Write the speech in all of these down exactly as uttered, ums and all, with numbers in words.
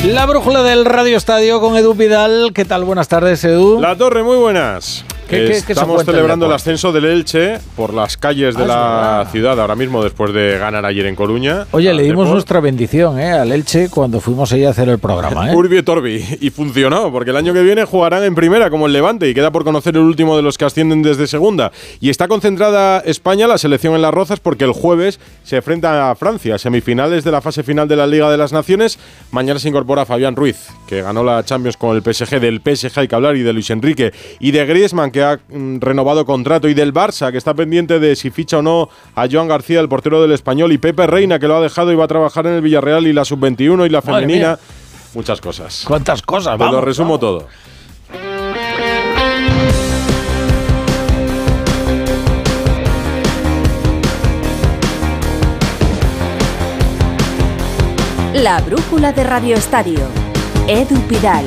La brújula del Radio Estadio con Edu Vidal. ¿Qué tal? Buenas tardes, Edu. La Torre, muy buenas. ¿Qué, qué, qué Estamos celebrando el ascenso del Elche por las calles de ah, la ciudad ahora mismo después de ganar ayer en Coruña. Oye, le dimos Depor. nuestra bendición ¿eh? al Elche cuando fuimos ahí a hacer el programa. ¿eh? Urbi et Orbi. Y funcionó, porque el año que viene jugarán en primera como el Levante y queda por conocer el último de los que ascienden desde segunda. Y está concentrada España, la selección en Las Rozas, porque el jueves se enfrenta a Francia, semifinales de la fase final de la Liga de las Naciones. Mañana se incorpora Fabián Ruiz, que ganó la Champions con el P S G. Del P S G hay que hablar, y de Luis Enrique y de Griezmann, que ha mm, renovado contrato, y del Barça, que está pendiente de si ficha o no a Joan García, el portero del Español, y Pepe Reina, que lo ha dejado y va a trabajar en el Villarreal, y la sub veintiuno y la femenina. Muchas cosas. ¿Cuántas cosas? Te vamos, lo resumo vamos. todo. La brújula de Radio Estadio. Edu Vidal.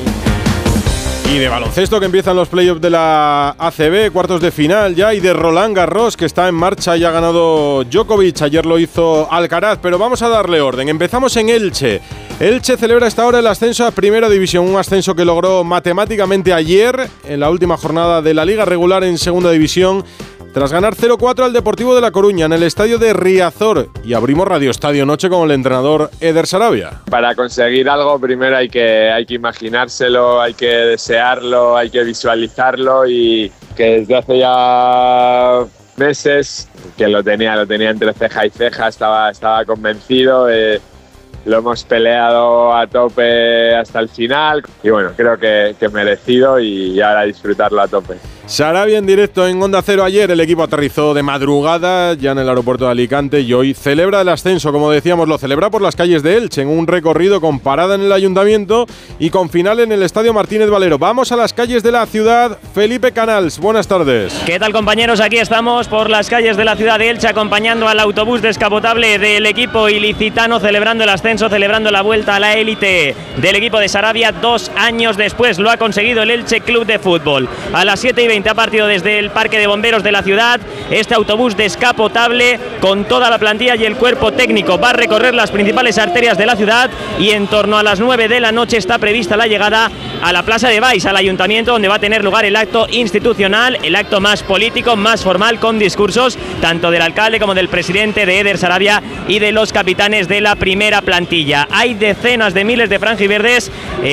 Y de baloncesto, que empiezan los playoffs de la A C B, cuartos de final ya, y de Roland Garros, que está en marcha y ha ganado Djokovic. Ayer lo hizo Alcaraz, pero vamos a darle orden. Empezamos en Elche. Elche celebra esta hora el ascenso a Primera División, un ascenso que logró matemáticamente ayer en la última jornada de la Liga Regular en Segunda División, tras ganar cero cuatro al Deportivo de La Coruña en el estadio de Riazor. Y abrimos Radio Estadio Noche con el entrenador Eder Sarabia. Para conseguir algo primero hay que, hay que imaginárselo, hay que desearlo, hay que visualizarlo, y que desde hace ya meses que lo tenía, lo tenía entre ceja y ceja, estaba, estaba convencido. Eh, Lo hemos peleado a tope hasta el final y bueno, creo que, que merecido, y ahora disfrutarlo a tope. Sarabia en directo en Onda Cero. Ayer el equipo aterrizó de madrugada ya en el aeropuerto de Alicante y hoy celebra el ascenso, como decíamos, lo celebra por las calles de Elche, en un recorrido con parada en el Ayuntamiento y con final en el Estadio Martínez Valero. Vamos a las calles de la ciudad. Felipe Canals, buenas tardes. ¿Qué tal, compañeros? Aquí estamos por las calles de la ciudad de Elche, acompañando al autobús descapotable del equipo ilicitano, celebrando el ascenso, celebrando la vuelta a la élite del equipo de Sarabia. Dos años después lo ha conseguido el Elche Club de Fútbol. A las siete y veinte ha partido desde el Parque de Bomberos de la ciudad este autobús descapotable con toda la plantilla y el cuerpo técnico. Va a recorrer las principales arterias de la ciudad y en torno a las nueve de la noche está prevista la llegada a la Plaza de Baix, al Ayuntamiento, donde va a tener lugar el acto institucional, el acto más político, más formal, con discursos tanto del alcalde como del presidente, de Eder Sarabia, y de los capitanes de la primera plantilla. Hay decenas de miles de franjiverdes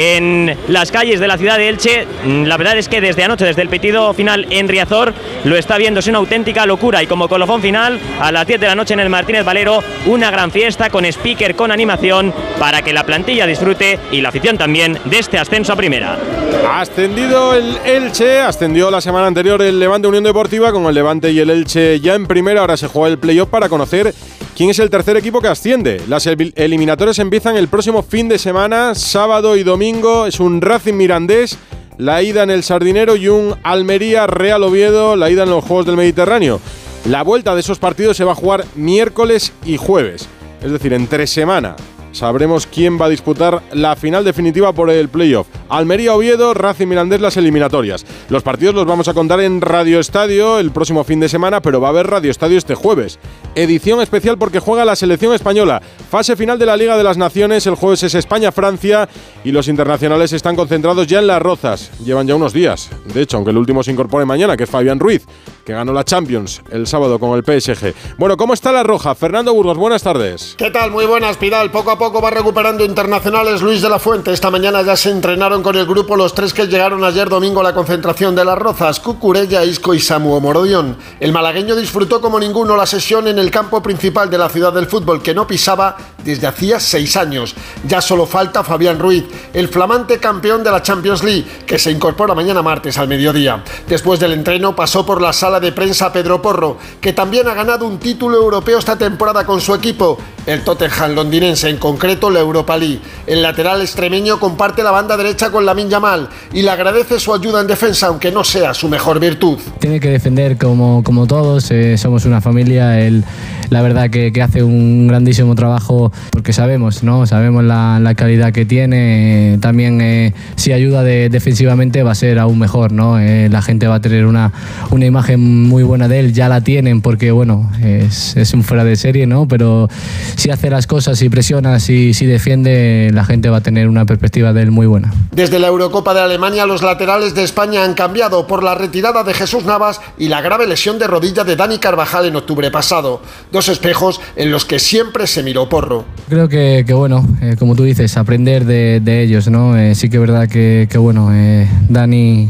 en las calles de la ciudad de Elche. La verdad es que desde anoche, desde el pitido final en Riazor, lo está viendo, es una auténtica locura, y como colofón final, a las diez de la noche en el Martínez Valero, una gran fiesta con speaker, con animación, para que la plantilla disfrute y la afición también de este ascenso a primera. Ha ascendido el Elche, ascendió la semana anterior el Levante Unión Deportiva, con el Levante y el Elche ya en primera. Ahora se juega el playoff para conocer quién es el tercer equipo que asciende. Las eliminatorias empiezan el próximo fin de semana, sábado y domingo. Es un Racing Mirandés, la ida en el Sardinero, y un Almería Real Oviedo, la ida en los Juegos del Mediterráneo. La vuelta de esos partidos se va a jugar miércoles y jueves, es decir, entre semana. Sabremos quién va a disputar la final definitiva por el playoff. Almería-Oviedo, Racing Mirandés, las eliminatorias. Los partidos los vamos a contar en Radio Estadio el próximo fin de semana, pero va a haber Radio Estadio este jueves. Edición especial porque juega la selección española. Fase final de la Liga de las Naciones. El jueves es España-Francia y los internacionales están concentrados ya en Las Rozas. Llevan ya unos días. De hecho, aunque el último se incorpore mañana, que es Fabián Ruiz, que ganó la Champions el sábado con el P S G. Bueno, ¿cómo está la Roja? Fernando Burgos, buenas tardes. ¿Qué tal? Muy buenas, Pidal. Poco a poco va recuperando internacionales Luis de la Fuente. Esta mañana ya se entrenaron con el grupo los tres que llegaron ayer domingo a la concentración de Las Rozas: Cucurella, Isco y Samu Morodión. El malagueño disfrutó como ninguno la sesión en el campo principal de la ciudad del fútbol, que no pisaba desde hacía seis años. Ya solo falta Fabián Ruiz, el flamante campeón de la Champions League, que se incorpora mañana martes al mediodía. Después del entreno pasó por la sala de prensa Pedro Porro, que también ha ganado un título europeo esta temporada con su equipo, el Tottenham londinense, en concreto la Europa League. El lateral extremeño comparte la banda derecha con Lamine Yamal y le agradece su ayuda en defensa, aunque no sea su mejor virtud. Tiene que defender como, como todos, eh, somos una familia, él la verdad que, que hace un grandísimo trabajo, porque sabemos, ¿no? Sabemos la, la calidad que tiene. También eh, si ayuda de, defensivamente va a ser aún mejor, ¿no? Eh, la gente va a tener una, una imagen muy buena de él, ya la tienen porque bueno, es, es un fuera de serie, ¿no? Pero si hace las cosas, si presiona, si, si defiende, la gente va a tener una perspectiva de él muy buena. Desde la Eurocopa de Alemania, los laterales de España han cambiado por la retirada de Jesús Navas y la grave lesión de rodilla de Dani Carvajal en octubre pasado. Dos espejos en los que siempre se miró Porro. Creo que, que bueno, eh, como tú dices, aprender de, de ellos, ¿no? Eh, sí que es verdad que, que bueno, eh, Dani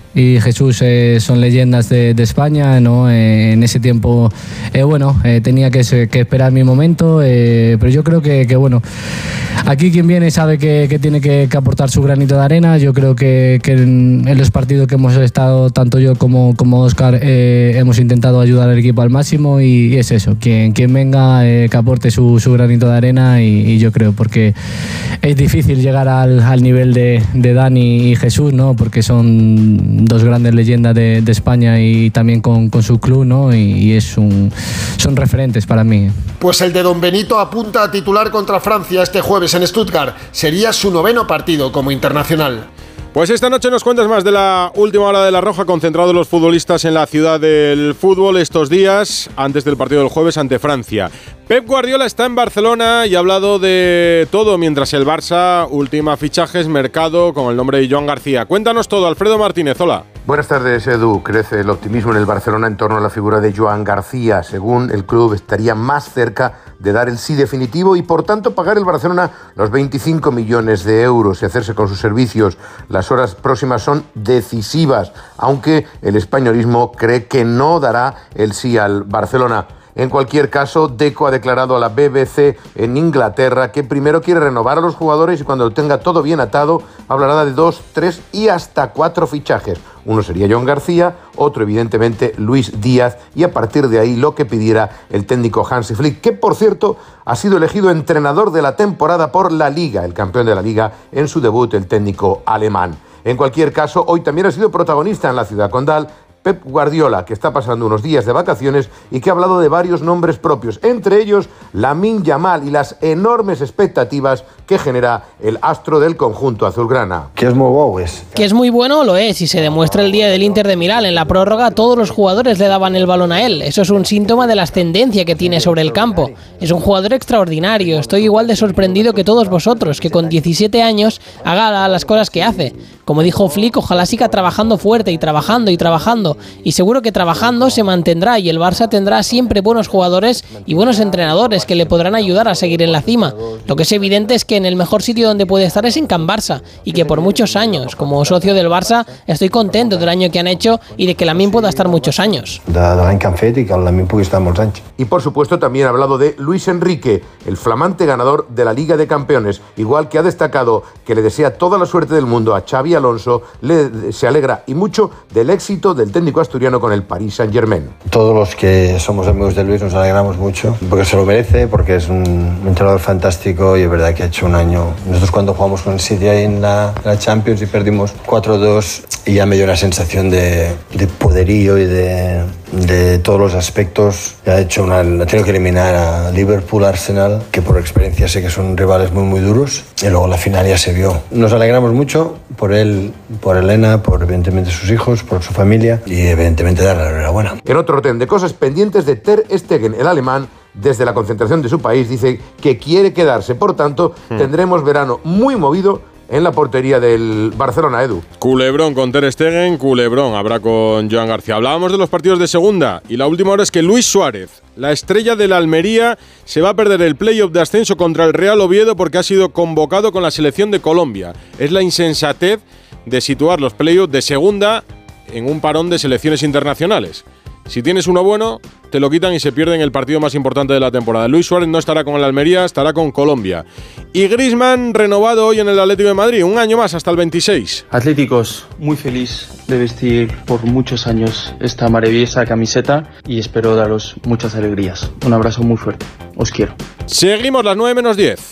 y Jesús eh, son leyendas de, de España, ¿no? Eh, en ese tiempo, eh, bueno, eh, tenía que, que esperar mi momento, eh, pero yo creo que, que bueno, aquí quien viene sabe que, que tiene que, que aportar su granito de arena. Yo creo que, que en, en los partidos que hemos estado, tanto yo como, como Óscar, eh, hemos intentado ayudar al equipo al máximo y, y es eso, quien, quien venga eh, que aporte su, su granito de arena y, y yo creo, porque es difícil llegar al, al nivel de, de Dani y Jesús, ¿no? Porque son dos grandes leyendas de, de España y también con, con su club, ¿no? Y, y es un, son referentes para mí. Pues el de Don Benito apunta a titular contra Francia este jueves en Stuttgart. Sería su noveno partido como internacional. Pues esta noche nos cuentas más de la última hora de La Roja, concentrados los futbolistas en la ciudad del fútbol estos días, antes del partido del jueves ante Francia. Pep Guardiola está en Barcelona y ha hablado de todo, mientras el Barça ultima fichajes, mercado, con el nombre de Joan García. Cuéntanos todo, Alfredo Martínez, hola. Buenas tardes, Edu. Crece el optimismo en el Barcelona en torno a la figura de Joan García. Según el club, estaría más cerca de dar el sí definitivo y, por tanto, pagar el Barcelona los veinticinco millones de euros y hacerse con sus servicios. Las horas próximas son decisivas, aunque el españolismo cree que no dará el sí al Barcelona. En cualquier caso, Deco ha declarado a la B B C en Inglaterra que primero quiere renovar a los jugadores y cuando lo tenga todo bien atado, hablará de dos, tres y hasta cuatro fichajes. Uno sería Joan García, otro evidentemente Luis Díaz y a partir de ahí lo que pidiera el técnico Hansi Flick, que por cierto ha sido elegido entrenador de la temporada por la Liga, el campeón de la Liga en su debut, el técnico alemán. En cualquier caso, hoy también ha sido protagonista en la ciudad condal Pep Guardiola, que está pasando unos días de vacaciones y que ha hablado de varios nombres propios, entre ellos Lamine Yamal y las enormes expectativas que genera el astro del conjunto azulgrana. Que es muy bueno, es. Que es muy bueno, lo es, y se demuestra el día del Inter de Milán. En la prórroga todos los jugadores le daban el balón a él. Eso es un síntoma de la ascendencia que tiene sobre el campo. Es un jugador extraordinario. Estoy igual de sorprendido que todos vosotros, que con diecisiete años haga las cosas que hace. Como dijo Flick, ojalá siga trabajando fuerte y trabajando y trabajando. Y seguro que trabajando se mantendrá y el Barça tendrá siempre buenos jugadores y buenos entrenadores que le podrán ayudar a seguir en la cima. Lo que es evidente es que en el mejor sitio donde puede estar es en Can Barça y que por muchos años, como socio del Barça, estoy contento del año que han hecho y de que Lamine pueda estar muchos años. De, de l'any que han fet i que el Lamine pugui estar molts anys. Y por supuesto también ha hablado de Luis Enrique, el flamante ganador de la Liga de Campeones, igual que ha destacado que le desea toda la suerte del mundo a Xavi Alonso, le, se alegra y mucho del éxito del técnico asturiano con el Paris Saint-Germain. Todos los que somos amigos de Luis nos alegramos mucho, porque se lo merece, porque es un, un entrenador fantástico y es verdad que ha hecho un año. Nosotros cuando jugamos con el City ahí en la, la Champions y perdimos cuatro dos, y ya me dio una sensación de, de poderío y de, de todos los aspectos. Ha hecho una, ha tenido que eliminar a Liverpool, Arsenal, que por experiencia sé que son rivales muy muy duros, y luego la final ya se vio. Nos alegramos mucho por él, por Elena, por evidentemente sus hijos, por su familia y evidentemente darle la enhorabuena. En otro orden de cosas pendientes, de Ter Stegen, el alemán, desde la concentración de su país, dice que quiere quedarse. Por tanto, hmm. tendremos verano muy movido en la portería del Barcelona, Edu. Culebrón con Ter Stegen, culebrón habrá con Joan García. Hablábamos de los partidos de segunda y la última hora es que Luis Suárez, la estrella de la Almería, se va a perder el playoff de ascenso contra el Real Oviedo porque ha sido convocado con la selección de Colombia. Es la insensatez de situar los playoffs de segunda en un parón de selecciones internacionales. Si tienes uno bueno, te lo quitan y se pierde en el partido más importante de la temporada. Luis Suárez no estará con el Almería, estará con Colombia. Y Griezmann renovado hoy en el Atlético de Madrid, un año más hasta el veintiséis. Atléticos, muy feliz de vestir por muchos años esta maravillosa camiseta y espero daros muchas alegrías. Un abrazo muy fuerte, os quiero. Seguimos las nueve menos diez.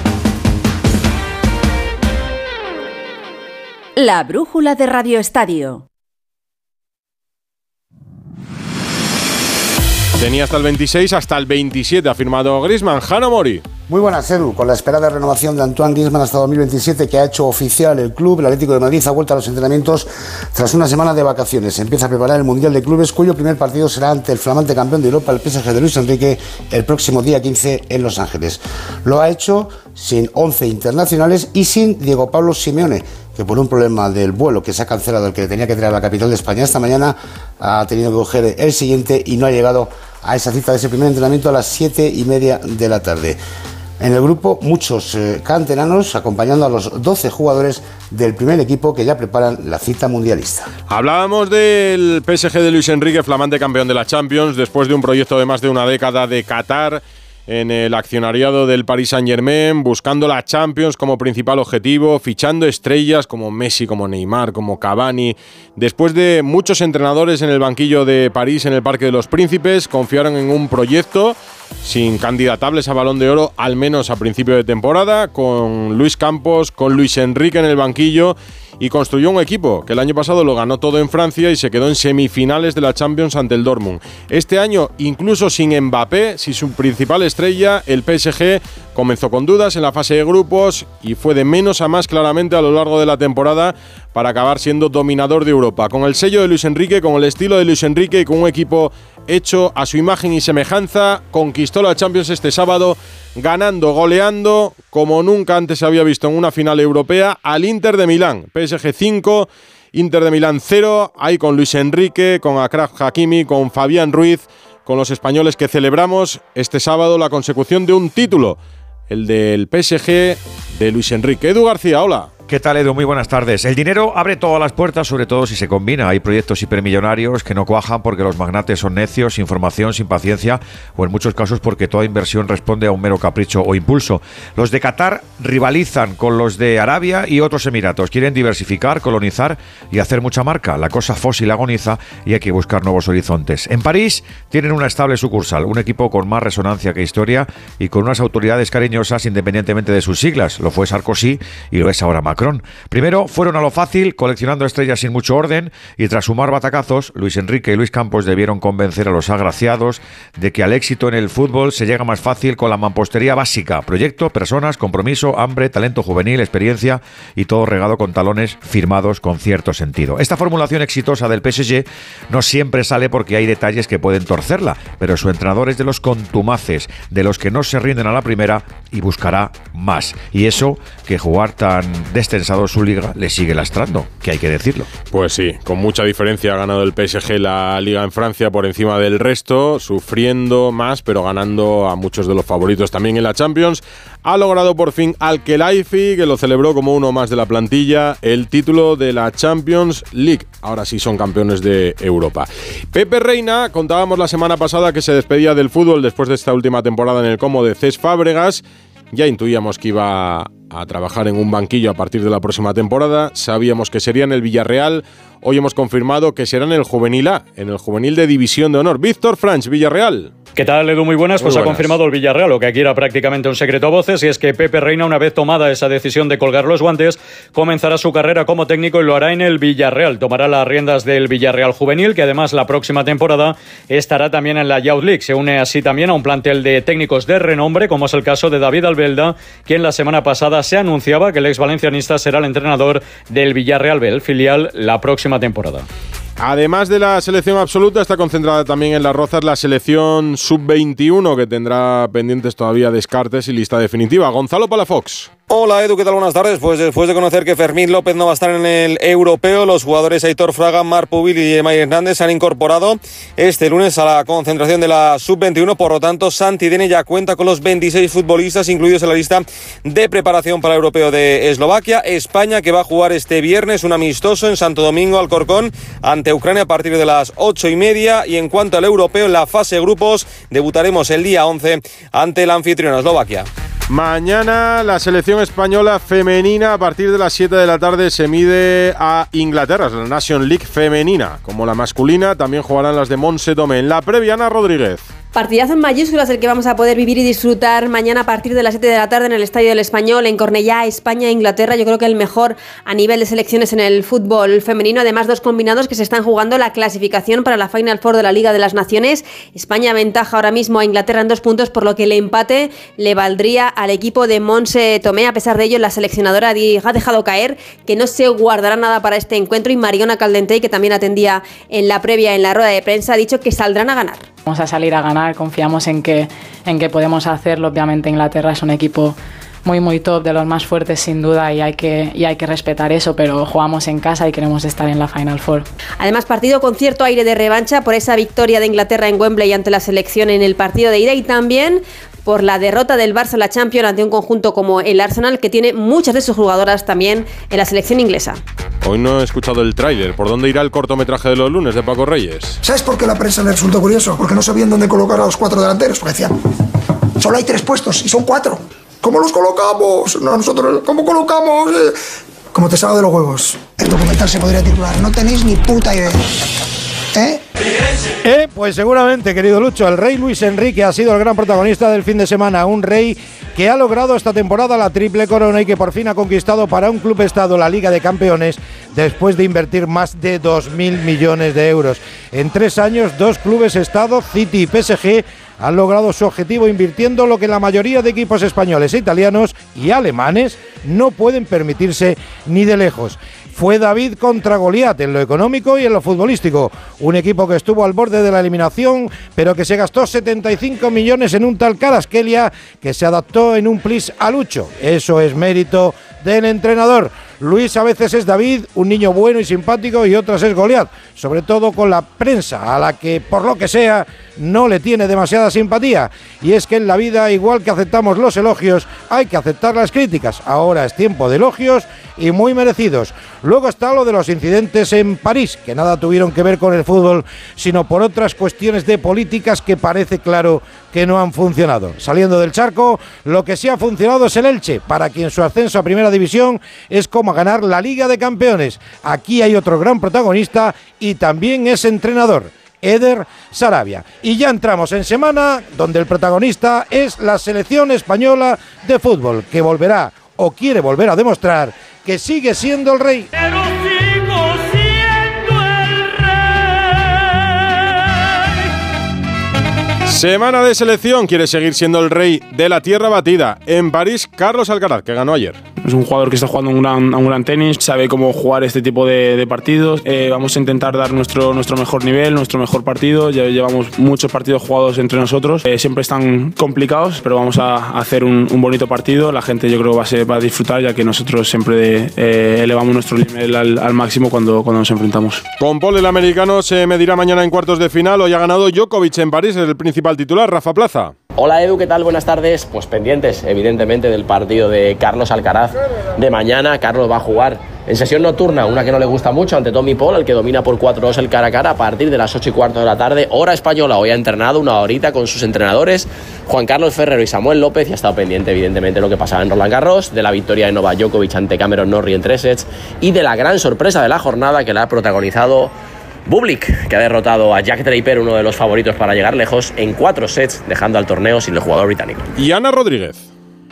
La brújula de Radio Estadio. Tenía hasta el veintiséis, hasta el veintisiete ha firmado Griezmann. Jano Mori. Muy buenas, Edu. Con la esperada renovación de Antoine Griezmann hasta dos mil veintisiete que ha hecho oficial el club, el Atlético de Madrid ha vuelto a los entrenamientos tras una semana de vacaciones. Empieza a preparar el Mundial de Clubes, cuyo primer partido será ante el flamante campeón de Europa, el P S G de Luis Enrique, el próximo día quince en Los Ángeles. Lo ha hecho sin once internacionales y sin Diego Pablo Simeone, que por un problema del vuelo que se ha cancelado, el que tenía que traer a la capital de España esta mañana, ha tenido que coger el siguiente y no ha llegado a esa cita de ese primer entrenamiento a las siete y media de la tarde. En el grupo, muchos eh, canteranos acompañando a los doce jugadores del primer equipo que ya preparan la cita mundialista. Hablábamos del P S G de Luis Enrique, flamante campeón de la Champions, después de un proyecto de más de una década de Qatar, en el accionariado del Paris Saint-Germain, buscando la Champions como principal objetivo, fichando estrellas como Messi, como Neymar, como Cavani. Después de muchos entrenadores en el banquillo de París, en el Parque de los Príncipes, confiaron en un proyecto sin candidatables a Balón de Oro, al menos a principio de temporada, con Luis Campos, con Luis Enrique en el banquillo, y construyó un equipo que el año pasado lo ganó todo en Francia y se quedó en semifinales de la Champions ante el Dortmund. Este año, incluso sin Mbappé, sin su principal estrella, el P S G comenzó con dudas en la fase de grupos y fue de menos a más claramente a lo largo de la temporada para acabar siendo dominador de Europa. Con el sello de Luis Enrique, con el estilo de Luis Enrique y con un equipo hecho a su imagen y semejanza, conquistó la Champions este sábado, ganando, goleando, como nunca antes se había visto en una final europea, al Inter de Milán. P S G cinco, Inter de Milán cero, ahí con Luis Enrique, con Achraf Hakimi, con Fabián Ruiz, con los españoles que celebramos este sábado la consecución de un título, el del P S G de Luis Enrique. Edu García, hola. ¿Qué tal, Edu? Muy buenas tardes. El dinero abre todas las puertas, sobre todo si se combina. Hay proyectos hipermillonarios que no cuajan porque los magnates son necios, sin formación, sin paciencia, o en muchos casos porque toda inversión responde a un mero capricho o impulso. Los de Qatar rivalizan con los de Arabia y otros Emiratos. Quieren diversificar, colonizar y hacer mucha marca. La cosa fósil agoniza y hay que buscar nuevos horizontes. En París tienen una estable sucursal, un equipo con más resonancia que historia y con unas autoridades cariñosas independientemente de sus siglas. Lo fue Sarkozy y lo es ahora Macron. Primero fueron a lo fácil, coleccionando estrellas sin mucho orden, y tras sumar batacazos, Luis Enrique y Luis Campos debieron convencer a los agraciados de que al éxito en el fútbol se llega más fácil con la mampostería básica: proyecto, personas, compromiso, hambre, talento juvenil, experiencia y todo regado con talones firmados con cierto sentido. Esta formulación exitosa del P S G no siempre sale porque hay detalles que pueden torcerla, pero su entrenador es de los contumaces, de los que no se rinden a la primera y buscará más. Y eso, que jugar tan destensado su liga, le sigue lastrando, que hay que decirlo. Pues sí, con mucha diferencia ha ganado el P S G la liga en Francia por encima del resto, sufriendo más, pero ganando a muchos de los favoritos también en la Champions. Ha logrado por fin Al-Khelaifi, que lo celebró como uno más de la plantilla, el título de la Champions League. Ahora sí son campeones de Europa. Pepe Reina, contábamos la semana pasada que se despedía del fútbol después de esta última temporada en el Como de Cés Fábregas. Ya intuíamos que iba a trabajar en un banquillo a partir de la próxima temporada. Sabíamos que sería en el Villarreal. Hoy hemos confirmado que será en el Juvenil A, en el Juvenil de División de Honor. Víctor Franch, Villarreal. ¿Qué tal, Edu? Muy buenas. Muy pues buenas. Ha confirmado el Villarreal, lo que aquí era prácticamente un secreto a voces, y es que Pepe Reina, una vez tomada esa decisión de colgar los guantes, comenzará su carrera como técnico y lo hará en el Villarreal. Tomará las riendas del Villarreal Juvenil, que además la próxima temporada estará también en la Youth League. Se une así también a un plantel de técnicos de renombre, como es el caso de David Albelda, quien la semana pasada se anunciaba que el ex valencianista será el entrenador del Villarreal B, el filial, la próxima temporada. Además de la selección absoluta, está concentrada también en Las Rozas la selección sub veintiuno, que tendrá pendientes todavía descartes y lista definitiva. Gonzalo Palafox. Hola Edu, ¿qué tal? Buenas tardes. Pues después de conocer que Fermín López no va a estar en el europeo, los jugadores Aitor Fraga, Marc Pubil y Emay Hernández se han incorporado este lunes a la concentración de la sub veintiuno. Por lo tanto, Santi Dene ya cuenta con los veintiséis futbolistas incluidos en la lista de preparación para el europeo de Eslovaquia. España, que va a jugar este viernes un amistoso en Santo Domingo, Alcorcón, ante Ucrania a partir de las ocho y media. Y en cuanto al europeo, en la fase de grupos, debutaremos el día once ante la anfitriona Eslovaquia. Mañana la selección española femenina a partir de las siete de la tarde se mide a Inglaterra, la Nation League femenina. Como la masculina, también jugarán las de Montse Tomé. En la previa, Ana Rodríguez. Partidazo en mayúsculas el que vamos a poder vivir y disfrutar mañana a partir de las siete de la tarde en el Estadio del Español, en Cornellá, España e Inglaterra. Yo creo que el mejor a nivel de selecciones en el fútbol femenino. Además, dos combinados que se están jugando la clasificación para la Final Four de la Liga de las Naciones. España aventaja ahora mismo a Inglaterra en dos puntos, por lo que el empate le valdría al equipo de Montse Tomé. A pesar de ello, la seleccionadora ha dejado caer que no se guardará nada para este encuentro, y Mariona Caldentey, que también atendía en la previa en la rueda de prensa, ha dicho que saldrán a ganar. Vamos a salir a ganar, confiamos en que, en que podemos hacerlo. Obviamente Inglaterra es un equipo muy muy top, de los más fuertes sin duda, y hay que, y hay que respetar eso, pero jugamos en casa y queremos estar en la Final Four. Además, partido con cierto aire de revancha por esa victoria de Inglaterra en Wembley ante la selección en el partido de ida, y también por la derrota del Barça en la Champions ante un conjunto como el Arsenal, que tiene muchas de sus jugadoras también en la selección inglesa. Hoy no he escuchado el tráiler. ¿Por dónde irá el cortometraje de los lunes de Paco Reyes? ¿Sabes por qué la prensa le resultó curioso? Porque no sabían dónde colocar a los cuatro delanteros. Porque decían, solo hay tres puestos y son cuatro. ¿Cómo los colocamos? No, nosotros, ¿cómo colocamos? Eh, como te salga de los huevos. El documental se podría titular No tenéis ni puta idea. ¿Eh? Eh, pues seguramente, querido Lucho, el rey Luis Enrique ha sido el gran protagonista del fin de semana. Un rey que ha logrado esta temporada la triple corona y que por fin ha conquistado para un club estado la Liga de Campeones después de invertir más de dos mil millones de euros. En tres años, dos clubes estado, City y P S G, han logrado su objetivo invirtiendo lo que la mayoría de equipos españoles e italianos y alemanes no pueden permitirse ni de lejos. Fue David contra Goliat en lo económico y en lo futbolístico. Un equipo que estuvo al borde de la eliminación, pero que se gastó setenta y cinco millones en un tal Kvaratskhelia que se adaptó en un plis a Lucho. Eso es mérito del entrenador. Luis a veces es David, un niño bueno y simpático, y otras es Goliat, sobre todo con la prensa, a la que, por lo que sea, no le tiene demasiada simpatía. Y es que en la vida, igual que aceptamos los elogios, hay que aceptar las críticas. Ahora es tiempo de elogios, y muy merecidos. Luego está lo de los incidentes en París, que nada tuvieron que ver con el fútbol, sino por otras cuestiones de políticas que parece claro que no han funcionado. Saliendo del charco, lo que sí ha funcionado es el Elche, para quien su ascenso a Primera División es como ganar la Liga de Campeones. Aquí hay otro gran protagonista y también es entrenador, Eder Sarabia. Y ya entramos en semana donde el protagonista es la selección española de fútbol, que volverá o quiere volver a demostrar que sigue siendo el rey. Pero sigo siendo el rey. Semana de selección, quiere seguir siendo el rey de la tierra batida. En París, Carlos Alcaraz, que ganó ayer. Es un jugador que está jugando un gran, un gran tenis, sabe cómo jugar este tipo de, de partidos. Eh, vamos a intentar dar nuestro, nuestro mejor nivel, nuestro mejor partido. Ya llevamos muchos partidos jugados entre nosotros. Eh, siempre están complicados, pero vamos a hacer un, un bonito partido. La gente, yo creo, va a, ser, va a disfrutar, ya que nosotros siempre eh, elevamos nuestro nivel al, al máximo cuando, cuando nos enfrentamos. Con Paul, el americano se medirá mañana en cuartos de final. Hoy ha ganado Djokovic en París, es el principal titular. Rafa Plaza. Hola Edu, ¿qué tal? Buenas tardes. Pues pendientes, evidentemente, del partido de Carlos Alcaraz de mañana. Carlos va a jugar en sesión nocturna, una que no le gusta mucho, ante Tommy Paul, el que domina por cuatro dos el cara a cara, a partir de las ocho y cuarto de la tarde, hora española. Hoy ha entrenado una horita con sus entrenadores, Juan Carlos Ferrero y Samuel López, y ha estado pendiente, evidentemente, de lo que pasaba en Roland Garros, de la victoria de Novak Djokovic ante Cameron Norrie en tres sets, y de la gran sorpresa de la jornada que la ha protagonizado Bublik, que ha derrotado a Jack Draper, uno de los favoritos para llegar lejos, en cuatro sets, dejando al torneo sin el jugador británico. Y Ana Rodríguez.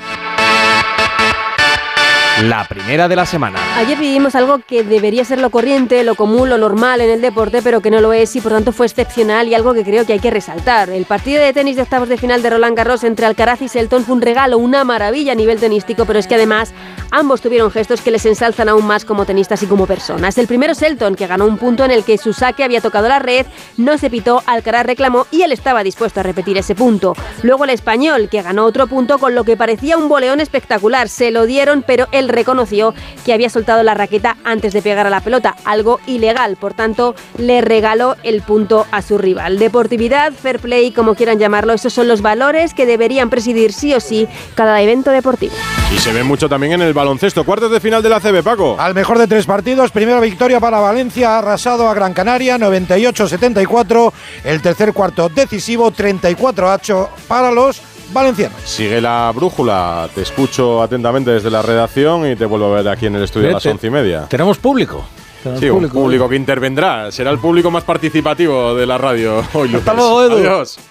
La primera de la semana. Ayer vivimos algo que debería ser lo corriente, lo común, lo normal en el deporte, pero que no lo es y por tanto fue excepcional, y algo que creo que hay que resaltar. El partido de tenis de octavos de final de Roland Garros entre Alcaraz y Shelton fue un regalo, una maravilla a nivel tenístico, pero es que además ambos tuvieron gestos que les ensalzan aún más como tenistas y como personas. El primero, Shelton, que ganó un punto en el que su saque había tocado la red, no se pitó, Alcaraz reclamó y él estaba dispuesto a repetir ese punto. Luego el español, que ganó otro punto con lo que parecía un boleón espectacular. Se lo dieron, pero él reconoció que había soltado la raqueta antes de pegar a la pelota, algo ilegal, por tanto le regaló el punto a su rival. Deportividad, fair play, como quieran llamarlo, esos son los valores que deberían presidir sí o sí cada evento deportivo. Y se ve mucho también en el baloncesto, cuartos de final de la A C B, Paco. Al mejor de tres partidos, primera victoria para Valencia, ha arrasado a Gran Canaria, noventa y ocho a setenta y cuatro, el tercer cuarto decisivo, treinta y cuatro a ocho para los valencianos. Sigue la brújula, te escucho atentamente desde la redacción y te vuelvo a ver aquí en el estudio a las once y media. Tenemos público. Tenemos sí, público. un público que intervendrá, será el público más participativo de la radio hoy lunes. Hasta luego, Edu. Adiós.